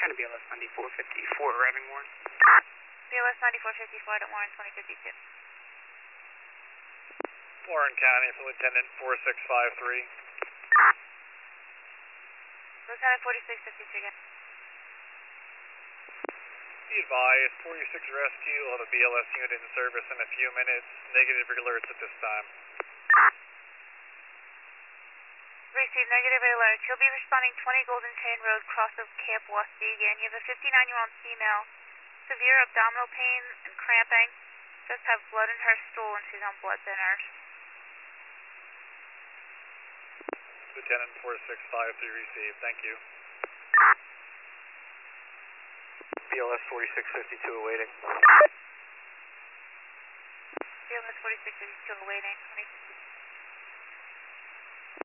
Kind of BLS 9454, arriving Warren. BLS 9454 at Warren 2052. Warren County for Lieutenant 4653. Lieutenant 4653 again. Be advised, 46 Rescue will have a BLS unit in service in a few minutes. Negative alerts at this time. Receive negative alert. He'll be responding 20 Golden Chain Road, cross of Camp Waukegan. You have a 59-year-old female, severe abdominal pain and cramping. Just have blood in her stool and she's on blood thinners. Lieutenant 4653 received. Thank you. BLS 4652 awaiting. BLS 4652 awaiting. 20